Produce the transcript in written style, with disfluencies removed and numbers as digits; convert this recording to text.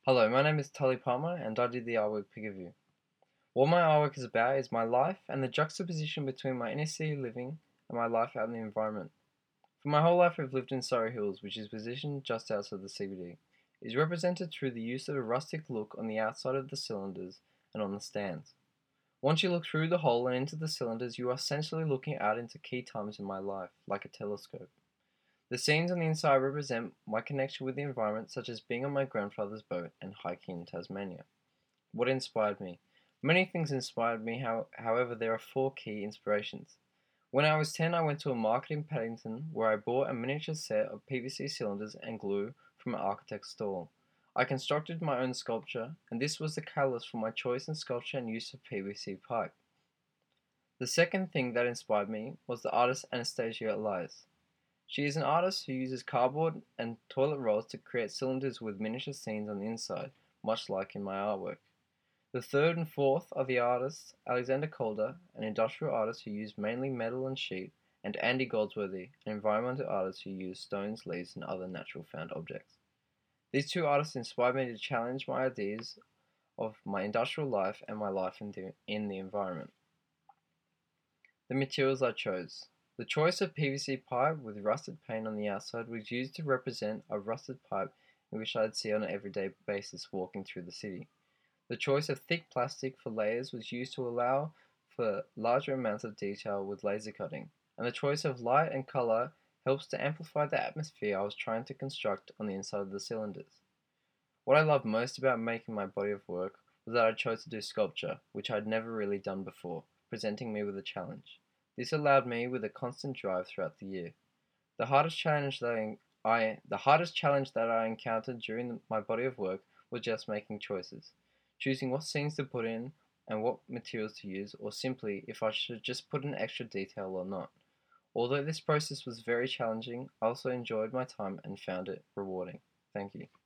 Hello, my name is Tully Palmer and I did the artwork pick of you. What my artwork is about is my life and the juxtaposition between my inner city living and my life out in the environment. For my whole life I've lived in Surrey Hills, which is positioned just outside the CBD. It is represented through the use of a rustic look on the outside of the cylinders and on the stands. Once you look through the hole and into the cylinders, you are essentially looking out into key times in my life, like a telescope. The scenes on the inside represent my connection with the environment, such as being on my grandfather's boat and hiking in Tasmania. What inspired me? Many things inspired me, however, there are four key inspirations. When I was 10, I went to a market in Paddington where I bought a miniature set of PVC cylinders and glue from an architect's stall. I constructed my own sculpture, and this was the catalyst for my choice in sculpture and use of PVC pipe. The second thing that inspired me was the artist Anastasia Elias. She is an artist who uses cardboard and toilet rolls to create cylinders with miniature scenes on the inside, much like in my artwork. The third and fourth are the artists Alexander Calder, an industrial artist who used mainly metal and sheet, and Andy Goldsworthy, an environmental artist who used stones, leaves, and other natural found objects. These two artists inspired me to challenge my ideas of my industrial life and my life in the environment. The materials I chose. The choice of PVC pipe with rusted paint on the outside was used to represent a rusted pipe in which I'd see on an everyday basis walking through the city. The choice of thick plastic for layers was used to allow for larger amounts of detail with laser cutting, and the choice of light and color helps to amplify the atmosphere I was trying to construct on the inside of the cylinders. What I loved most about making my body of work was that I chose to do sculpture, which I'd never really done before, presenting me with a challenge. This allowed me with a constant drive throughout the year. The hardest challenge that I encountered during my body of work was just making choices, choosing what scenes to put in and what materials to use, or simply if I should just put in extra detail or not. Although this process was very challenging, I also enjoyed my time and found it rewarding. Thank you.